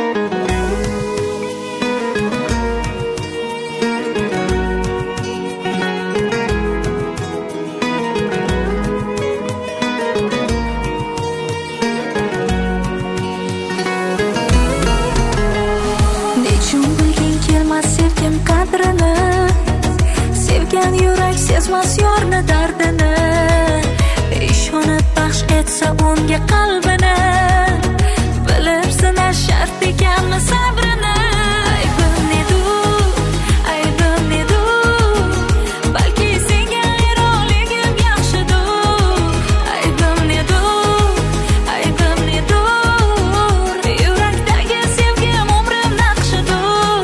Sevgan yurak sezmas yorni dardini, ishonib baxsh etsa unga qalbini, bilib sinash shart ekanmi sabrini. Aybim nedur, balki senga ayronligim yaxshidur. Aybim nedur, yurakdagi sevgim umrim naqshidur.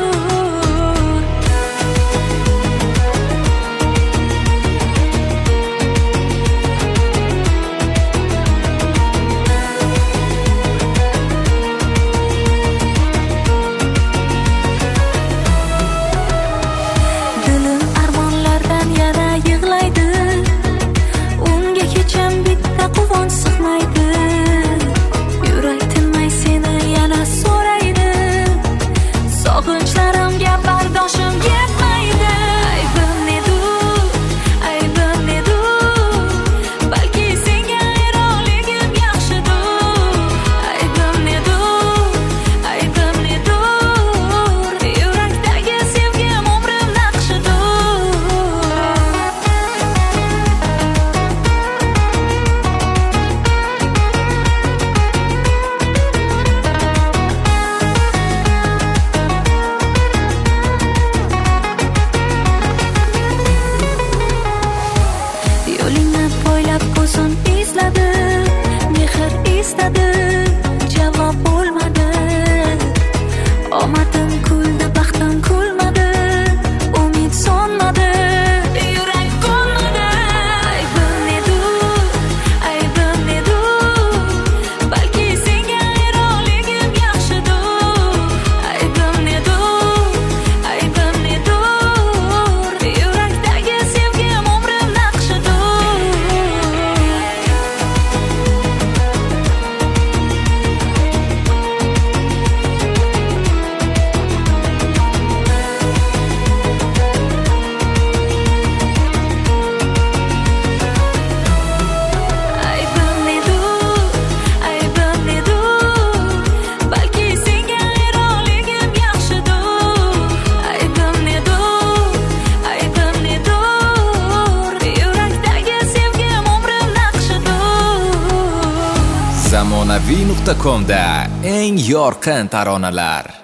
Sog'inchlarimga bardoshim yetmaydi. Aybim nedur, balki senga ayronligim yaxshidur. Aybim nedur, yurakdagi sevgim umrim naqshidur. Yo'lingni poylab ko'zim izladi, mehr istadi, javob bo'lmadi. Omadim kuldi, baxtim kulmadi, umid so'nmadi, yurak qo'nmadi. Aybim nedur, balki senga ayronligim yaxshidur. Aybim nedur, yurakdagi sevgim umrim naqshidur. Aybim nedur, balki senga ayronligim yaxshidur. Aybim nedur, yurakdagi sevgim umrim naqshidur. Zamonaviy.com'da eng yorqin taronalar.